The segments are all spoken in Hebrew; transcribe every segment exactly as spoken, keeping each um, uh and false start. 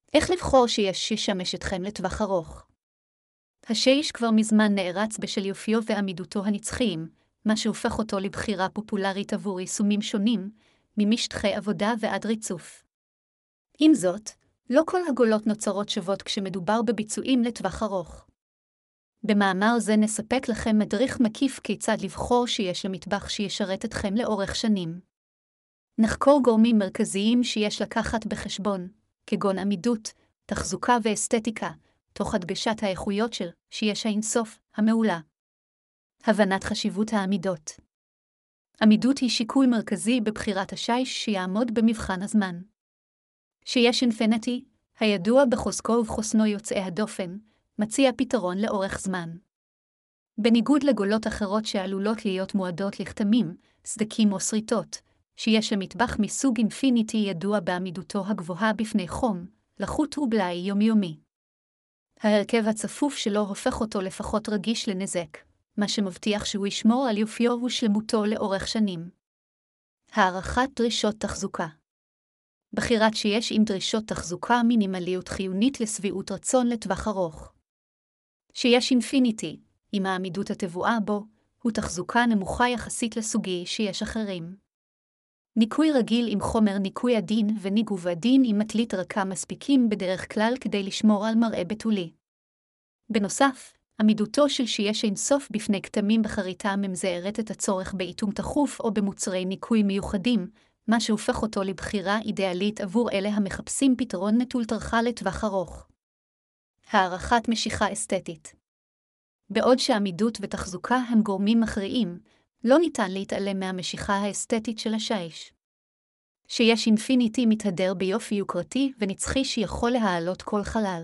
איך לבחור שיש שישמש אתכם לטווח ארוך? השיש כבר מזמן נערץ בשל יופיו ועמידותו הנצחיים, מה שהופך אותו לבחירה פופולרית עבור יישומים שונים, ממשטחי עבודה ועד ריצוף. עם זאת, לא כל הגולות נוצרות שוות כשמדובר בביצועים לטווח ארוך. במאמר זה נספק לכם מדריך מקיף כיצד לבחור שיש למטבח שישרת אתכם לאורך שנים. נחקור גורמים מרכזיים שיש לקחת בחשבון, כגון עמידות, תחזוקה ואסתטיקה, תוך הדגשת האיכויות של שיש האינסוף, המעולה. הבנת חשיבות העמידות. עמידות היא שיקול מרכזי בבחירת השיש שיעמוד במבחן הזמן. שיש אינפיניטי, הידוע בחוזקו ובחוסנו יוצאי הדופן, מציע פתרון לאורך זמן. בניגוד לגולות אחרות שעלולות להיות מועדות לכתמים, סדקים או שריטות, שיש למטבח מסוג אינפיניטי ידוע בעמידותו הגבוהה בפני חום, לחות ובלאי יומיומי. ההרכב הצפוף שלו הופך אותו לפחות רגיש לנזק, מה שמבטיח שהוא ישמור על יופיו ושלמותו לאורך שנים. הערכת דרישות תחזוקה. בחירת שיש עם דרישות תחזוקה מינימליות חיונית לשביעות רצון לטווח ארוך. שיש אינפיניטי, עם העמידות הטבועה בו, הוא תחזוקה נמוכה יחסית לסוגי שיש אחרים. ניקוי רגיל עם חומר ניקוי עדין וניגוב עדין עם מטלית רכה מספיקים בדרך כלל כדי לשמור על מראה בתולי. בנוסף, עמידותו של שיש אינסוף בפני כתמים בחריטה ממזערת את הצורך באיתום תחוף או במוצרי ניקוי מיוחדים, מה שהופך אותו לבחירה אידיאלית עבור אלה המחפשים פתרון נטול טרחה לטווח ארוך. הערכת משיכה אסתטית. בעוד שעמידות ותחזוקה הם גורמים מכריעים, לא ניתן להתעלם מהמשיכה האסתטית של השיש. שיש אינפיניטי מתהדר ביופי יוקרתי ונצחי שיכול להעלות כל חלל.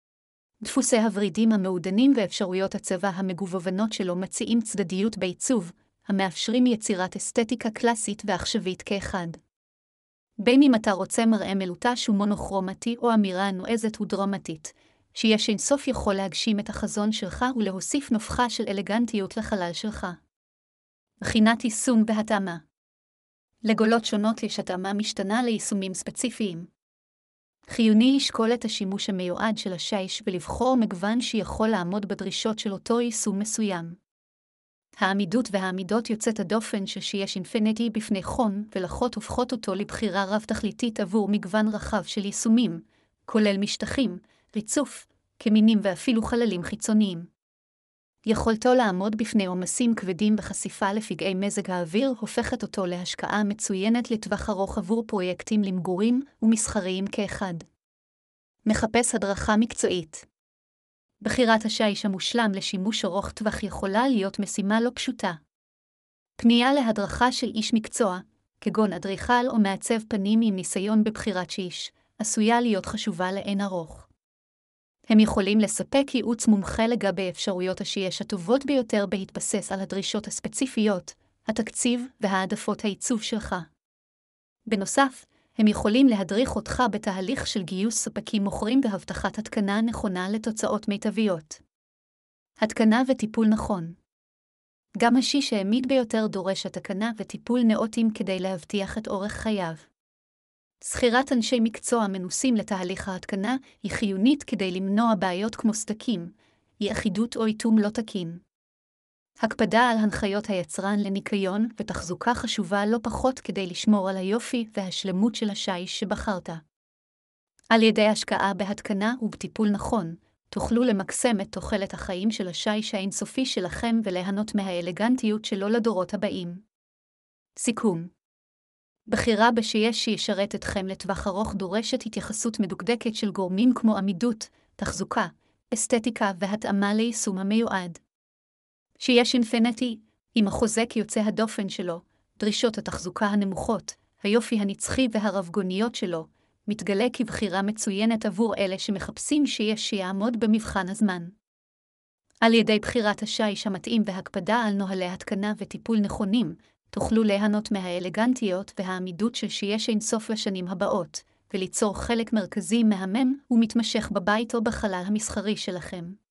דפוסי הוורידים המעודנים ואפשרויות הצבע המגוונים שלו מציעים צדדיות בעיצוב, המאפשרים יצירת אסתטיקה קלאסית ועכשווית כאחד. בין אם אתה רוצה מראה מלוטש ומונוכרומטי או אמירה נועזת ודרמטית, שיש אינסוף יכול להגשים את החזון שלך ולהוסיף נופחה של אלגנטיות לחלל שלך. בחינת יישום והתאמה. לגולות שונות יש התאמה משתנה ליישומים ספציפיים. חיוני לשקול את השימוש המיועד של השיש ולבחור מגוון שיכול לעמוד בדרישות של אותו יישום מסוים. העמידות והעמידות יוצאת הדופן של שיש אינפיניטי בפני חום ולחות הופכות אותו לבחירה רב-תכליתית עבור מגוון רחב של יישומים, כולל משטחים, ריצוף, כמינים ואפילו חללים חיצוניים. יכולתו לעמוד בפני עומסים כבדים בחשיפה לפגעי מזג האוויר הופכת אותו להשקעה מצוינת לטווח ארוך עבור פרויקטים למגורים ומסחריים כאחד. מחפש הדרכה מקצועית. בחירת השיש המושלם לשימוש ארוך טווח יכולה להיות משימה לא פשוטה. פנייה להדרכה של איש מקצוע, כגון אדריכל או מעצב פנים עם ניסיון בבחירת שיש, עשויה להיות חשובה לאין ארוך. הם יכולים לספק ייעוץ מומחה לגבי אפשרויות השיש הטובות ביותר בהתבסס על הדרישות הספציפיות, התקציב והעדפות העיצוב שלך. בנוסף, הם יכולים להדריך אותך בתהליך של גיוס ספקים מוכרים והבטחת התקנה נכונה לתוצאות מיטביות. התקנה וטיפול נכון. גם השיש העמיד ביותר דורש התקנה וטיפול נאותים כדי להבטיח את אורך חייו. שכירת אנשי מקצוע מנוסים לתהליך ההתקנה היא חיונית כדי למנוע בעיות כמו סדקים, אי אחידות או איתום לא תקין. הקפדה על הנחיות היצרן לניקיון ותחזוקה חשובה לא פחות כדי לשמור על היופי והשלמות של השיש שבחרת. על ידי השקעה בהתקנה ובטיפול נכון, תוכלו למקסם את תוחלת החיים של השיש האינסופי שלכם וליהנות מהאלגנטיות שלו לדורות הבאים. סיכום. בחירה בשיש שישרת אתכם לטווח ארוך דורשת התייחסות מדוקדקת של גורמים כמו עמידות, תחזוקה, אסתטיקה והתאמה ליישום המיועד. שיש אינפיניטי, עם החוזק יוצא הדופן שלו, דרישות התחזוקה הנמוכות, היופי הנצחי והרבגוניות שלו, מתגלה כבחירה מצוינת עבור אלה שמחפשים שיש שיעמוד במבחן הזמן. על ידי בחירת השיש המתאים והקפדה על נוהלי התקנה וטיפול נכונים, תוכלו ליהנות מהאלגנטיות והעמידות של שיש אינסוף לשנים הבאות, וליצור חלק מרכזי מהמם ומתמשך בבית או בחלל המסחרי שלכם.